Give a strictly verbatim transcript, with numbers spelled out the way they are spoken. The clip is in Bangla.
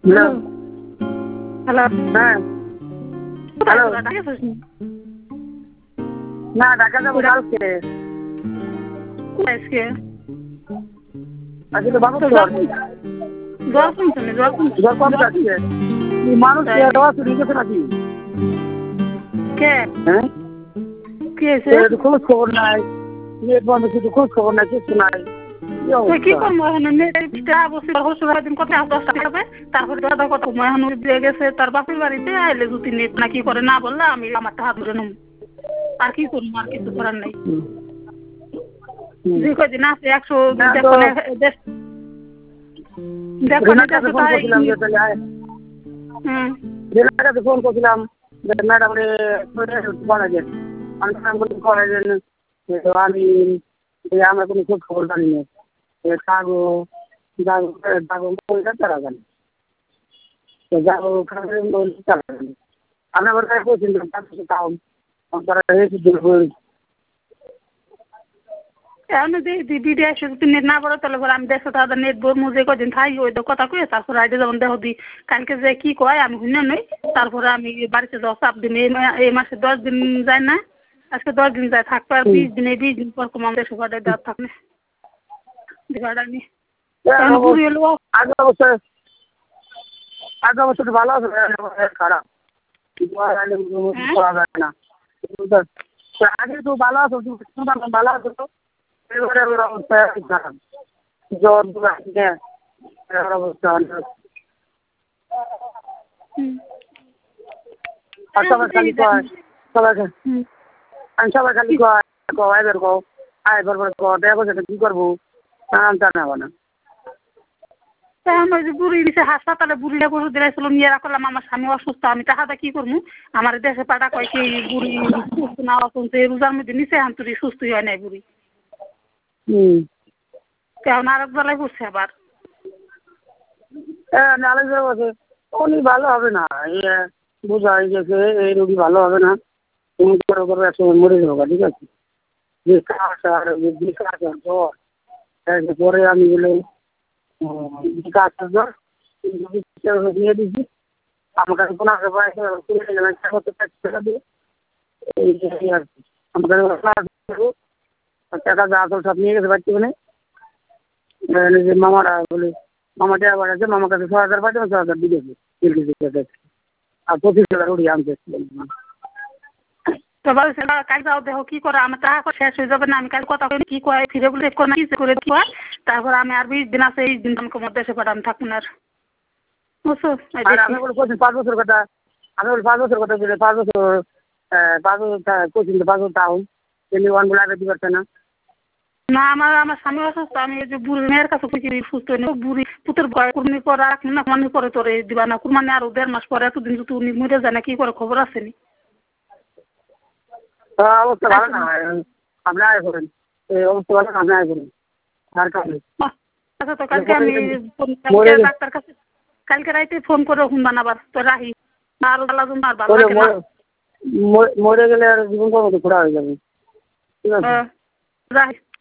হ্যালো হ্যালো হ্যাঁ হ্যালো না ঢাকা যাবো কালকে আজকে আজকে তো বাবু তো জ্বর জ্বর কমছে না জ্বর কমছে জ্বর কম যাচ্ছে মানুষ ঠিক আছে নাকি কে হ্যাঁ কি হয়েছে খোঁজ খবর নাই নেট বন্ধ কিছু খোঁজ খবর নাই কিছু নাই কি করবো এখন দিন কথা দশটা হবে তারপরে দাদা কত এখন দিয়ে গেছে তার বাপের বাড়িতে আইলে যদি নেট না কি করে না বললে আমি আমার হাত ধরে নেব আর কি করবো আর কিছু করার নাই যে কদিন আছে একশো দেখো দেখো ফোন করছিলাম ম্যাডাম রে করাইলেন করাইলেন আমি আমরা কোনো খোঁজ খবর জানি না কাগো যাগো যাগো তারা জানি যাগো তারা জানি আমি আবার তাই বলছিলাম তাও তারা এখন দিদি এসে যদি নেট না পড়ে তাহলে পরে আমি দেড়শো টাকা নেট বই মুজে কদিন থাই ওই কথা কয়ে তারপরে আইডে যেমন দেখো দি কালকে যে কি কয় আমি শুনে নই তারপরে আমি বাড়িতে যাওয়া চাপ দিন এই মাসে দশ দিন যায় না আজকে দশ দিন যায় থাকবে আর বিশ দিন এই বিশ দিন পর কম আমাদের দেড়শো টাকা দেওয়ার থাকবে ভাড়া নিয়ে আগে অবস্থা আগে অবস্থা ভালো আছে খারাপ করা যায় না আগে তো ভালো আছো ভালো আছো তো এবারে অবস্থা খারাপ জ্বর অবস্থা আর সবাই খালি কয় সবাই আমি সবাই খালি কয় এবার কো আয় এবার দেখা করছে কি করবো জানাবো না বুড়ি দিছে হাসপাতালে বুড়িটা গরু দিয়েছিল নিয়ে রাখলাম আমার স্বামী অসুস্থ আমি টাকাটা কি করবো আমার দেশে পাটা কয় কি বুড়ি সুস্থ না অসুস্থ এই রোজার মধ্যে নিচে আন্তরি সুস্থ হয় নাই বুড়ি হুম কেমন আরেক বেলায় করছে আবার হ্যাঁ আরেক বেলা বলছে উনি ভালো হবে না বোঝা হয়ে গেছে এই রোগী ভালো হবে না তুমি করে করে একসময় মরে যাবো ঠিক আছে যে কাজ আর যে কাজ আর জ্বর পরে আমি বলে কাজ জ্বর নিয়ে দিচ্ছি আমার কাছে কোনো আগে টাকা দিয়ে এই আর কি আমার কাছে টাকা যা আসল সব নিয়ে গেছে বাড়িতে মানে যে মামারা বলে মামা টাকা বাড়াচ্ছে মামার কাছে ছ হাজার পাঠিয়ে ছ হাজার দিয়ে দিয়েছে আর পঁচিশ হাজার উড়িয়ে আনতে কাল যাও দেখো কি করে আমার টাকা শেষ হয়ে যাবে না আমি কাল কথা বলি কি কয় ফিরে বলে কি করে কি হয় তারপর আমি আর বিশ দিন আছে এই দিন তোমাকে মধ্যে এসে পাঠাম থাকুন আর বুঝছো আমি বলে করছি পাঁচ বছর কথা আমি বলি পাঁচ বছর কথা বলে পাঁচ বছর পাঁচ বছর করছি পাঁচ বছর টাউন এমনি ওয়ান বলে আগে দিতে না না আমার আমার স্বামী অসুস্থ আমি এই যে বুড়ি মেয়ের কাছে খুঁজি সুস্থ নেই বুড়ি পুতের ভয় কুরবানি পরে রাখি না কুরবানি পরে তোরে দিবা না কুরবানি আরো দেড় মাস পরে এতদিন যদি উনি মরে যায় না কি করে খবর আসেনি অবস্থা ভালো না আপনি আয় করেন এই অবস্থা ভালো না আপনি আয় করেন আর কাজে আচ্ছা তো কালকে আমি ডাক্তার কাছে কালকে রাইতে ফোন করে ফোন বানাবার তো রাহি আর ভালো মরে গেলে আর জীবন কর্ম তো খোড়া হয়ে যাবে ঠিক আছে রাহি